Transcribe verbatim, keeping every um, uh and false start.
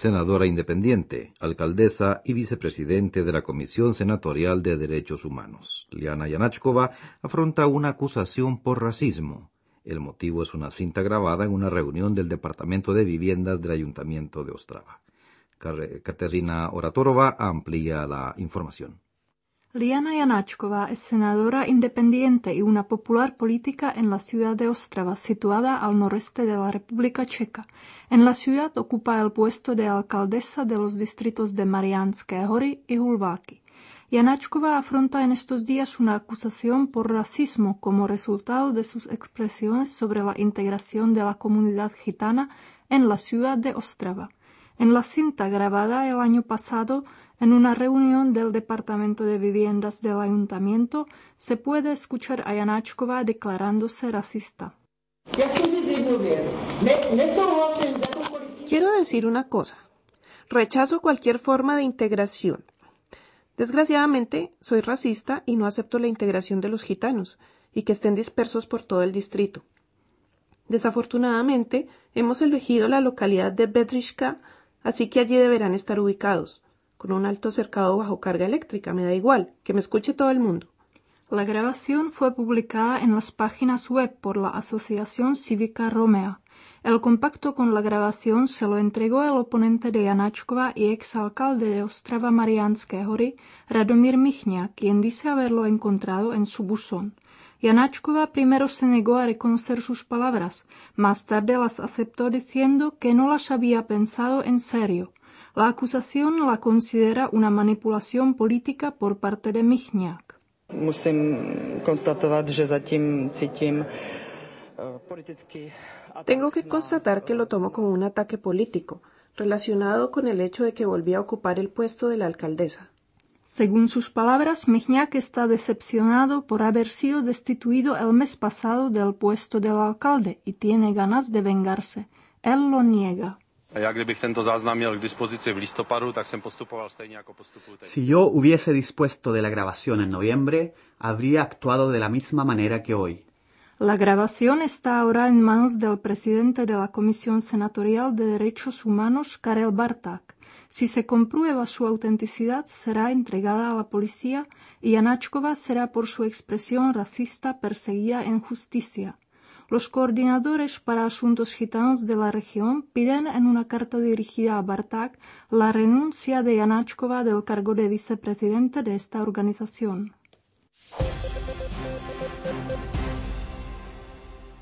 senadora independiente, alcaldesa y vicepresidente de la Comisión Senatorial de Derechos Humanos. Liana Janachkova afronta una acusación por racismo. El motivo es una cinta grabada en una reunión del Departamento de Viviendas del Ayuntamiento de Ostrava. Kateřina Oratorova amplía la información. Liana Janachkova es senadora independiente y una popular política en la ciudad de Ostrava, situada al noreste de la República Checa. En la ciudad ocupa el puesto de alcaldesa de los distritos de Mariánské Hory y Hulváky. Janachkova afronta en estos días una acusación por racismo como resultado de sus expresiones sobre la integración de la comunidad gitana en la ciudad de Ostrava. En la cinta grabada el año pasado en una reunión del Departamento de Viviendas del Ayuntamiento, se puede escuchar a Janachkova declarándose racista. Quiero decir una cosa. Rechazo cualquier forma de integración. Desgraciadamente, soy racista y no acepto la integración de los gitanos y que estén dispersos por todo el distrito. Desafortunadamente, hemos elegido la localidad de Bedrishka, así que allí deberán estar ubicados. Con un alto cercado bajo carga eléctrica, me da igual, que me escuche todo el mundo. La grabación fue publicada en las páginas web por la Asociación Cívica Romea. El compacto con la grabación se lo entregó el oponente de Janachkova y exalcalde de Ostrava Mariánské Hory, Radomír Michňák, quien dice haberlo encontrado en su buzón. Janachkova primero se negó a reconocer sus palabras, más tarde las aceptó diciendo que no las había pensado en serio. La acusación la considera una manipulación política por parte de Michňák. Tengo que constatar que lo tomo como un ataque político, relacionado con el hecho de que volví a ocupar el puesto de la alcaldesa. Según sus palabras, Michňák está decepcionado por haber sido destituido el mes pasado del puesto del alcalde y tiene ganas de vengarse. Él lo niega. Si yo hubiese dispuesto de la grabación en noviembre, habría actuado de la misma manera que hoy. La grabación está ahora en manos del presidente de la Comisión Senatorial de Derechos Humanos, Karel Barták. Si se comprueba su autenticidad, será entregada a la policía y Janachkova será por su expresión racista perseguida en justicia. Los coordinadores para asuntos gitanos de la región piden en una carta dirigida a Barták la renuncia de Janachkova del cargo de vicepresidente de esta organización.